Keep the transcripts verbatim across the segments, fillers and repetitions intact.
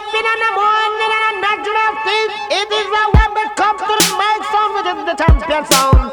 weeping in the morning and a natural thief. It is a when it comes to the mic sound, which is the champion sound.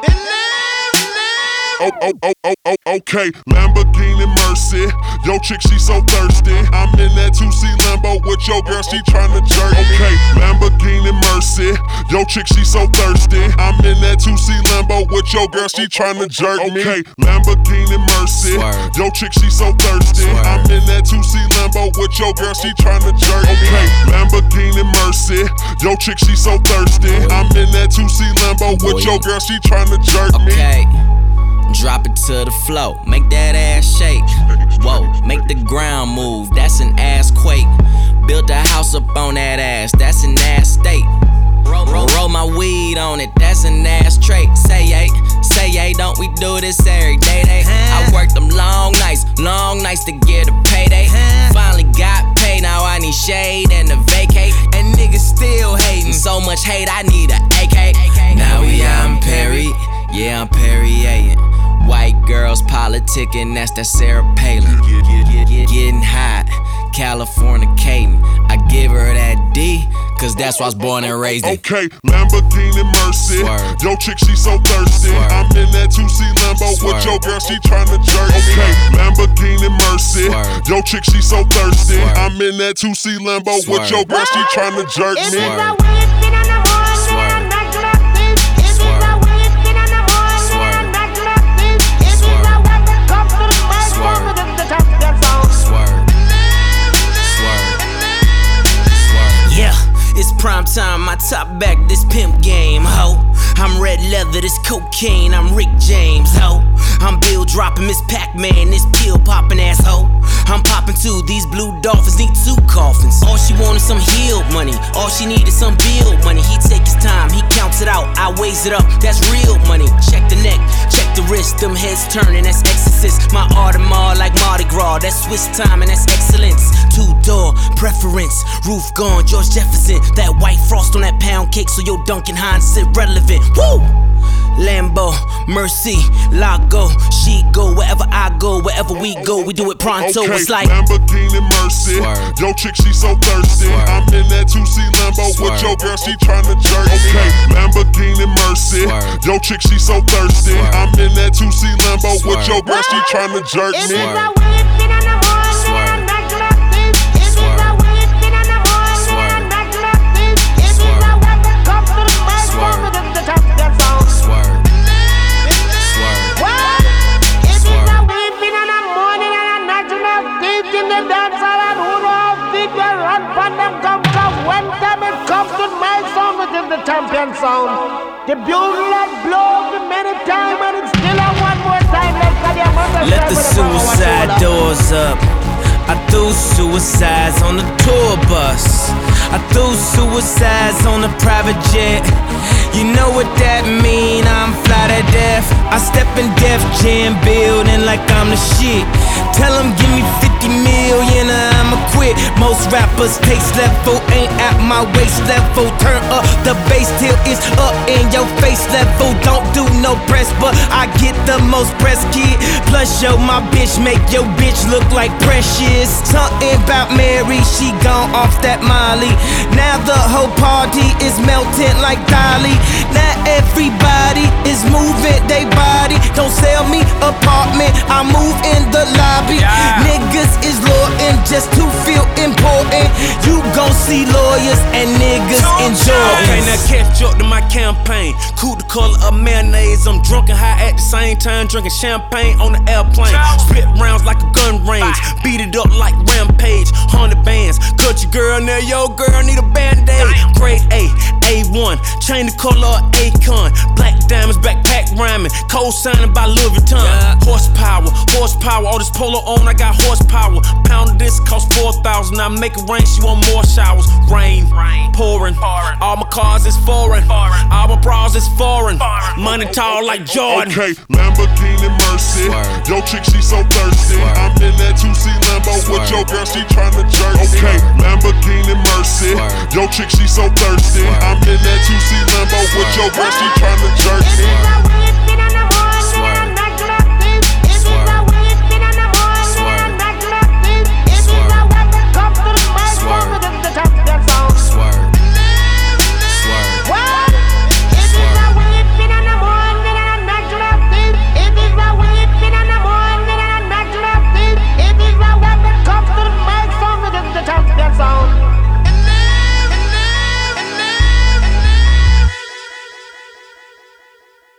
Oh, oh, oh, oh, oh, okay. Lamborghini Mercy. Yo, chick, she so thirsty. I'm in that two C Lambo with your girl, she tryna jerk me. Okay, Lamborghini Mercy. Yo, chick, she so thirsty. I'm in that two C Lambo with your girl, she tryna jerk me. Okay, Lamborghini Mercy. Yo, chick, she so thirsty. I'm in that two C Lambo with your girl, she tryna jerk me. Okay, Lamborghini Mercy. Yo, chick, she so thirsty. I'm in that two C Lambo with your girl, she tryna jerk me. Okay. Drop it to the floor, make that ass shake. Whoa, make the ground move, that's an ass quake. Build a house up on that ass, that's an ass state. Roll, roll, roll my weed on it, that's an ass trait. Say yay, say yay, don't we do this every day? Day. I worked them long nights, long nights to get a payday. Finally got paid, now I need shade and a vacate. And niggas still hating, so much hate, I need a A K. Now we out in Perry, yeah, I'm Perrier. White girls politicking, that's that Sarah Palin. Getting hot, Californicating. I give her that D, cause that's why I was born and raised in. Okay, Lamborghini Mercy. Swerve. Yo, chick, she so thirsty. Swerve. I'm in that two C Lambo Swerve. With your girl, she tryna jerk me. Okay, Lamborghini Mercy. Swerve. Yo, chick, she so thirsty. Swerve. I'm in that two C Lambo Swerve. With your girl, she tryna jerk me. Swerve. It's prime time, my top back, this pimp game, ho. I'm red leather, this cocaine, I'm Rick James, ho. I'm Bill dropping, Miss Pac-Man, this pill popping asshole. I'm popping too, these blue dolphins need two coffins. All she wanted some healed money, all she needed some bill money. He take his time, he counts it out, I weighs it up, that's real money. Check the neck, check the wrist, them heads turning, that's exorcist. My Audemars like Mardi Gras, that's Swiss time and that's excellence. Two door preference, roof gone, George Jefferson. That white frost on that pound cake, so your Duncan Hines irrelevant. Woo! Lambo, Mercy, Lago, she go wherever I go, wherever we go, we do it pronto. Okay, it's like Lamborghini Mercy. Swerve. Yo, chick, she so thirsty. Swerve. I'm in that two C Lambo Swerve. With your girl, she tryna jerk me. Okay, Lamborghini Mercy. Swerve. Yo, chick, she so thirsty. Swerve. I'm in that two C Lambo Swerve. With your girl, she tryna jerk me. Swerve. The champion sound. The bullet blows the many times and it's still a one more time. Let's let the suicide doors up. I threw suicides on the tour bus. I threw suicides on the private jet. You know what that mean, I'm fly to death. I step in Def Jam building like I'm the shit. Tell them give me fifty million or I'ma quit. Most rappers taste level ain't at my waist level. Turn up the bass till it's up in your face level. Don't do no press, but I get the most press, kid. Plus yo, my bitch make your bitch look like Precious. Something about Mary, she gone off that Molly. Now the whole party is melting like Dolly. Now everybody is moving they body. Don't sell me apartment, I move in the lobby. Yeah. Niggas is loyal just to feel important. You gon' see lawyers and niggas enjoy. Okay, now catch up to my campaign. Cool the color of mayonnaise. I'm drunk and high at the same time, drinking champagne on the airplane. Split rounds like a gun range, beat it up like Rampage. Hundred bands, cut your girl now, yo girl need a band-aid. Grade A, A one, chain the color of Akon. Black diamonds, backpack rhyming, co-signing by Louis Vuitton. Yeah. Horsepower, horsepower, all this polo on, I got horsepower. Pound of this cost four thousand, I make it rain, she want more showers. Rain, rain. Pouring. pouring, all my cars is foreign, foreign. All my bras is foreign, foreign. Money tall like Jordan. Okay, Lamborghini Mercy. Swerve. Yo, chick, she so thirsty. Swerve. I'm in that two C Lambo Swerve. With your girl, she tryna jerk me. Okay, Lamborghini Mercy. Swerve. Yo, chick, she so thirsty. Swerve. I'm in that two C Lambo Swerve. With your girl, she tryna jerk me.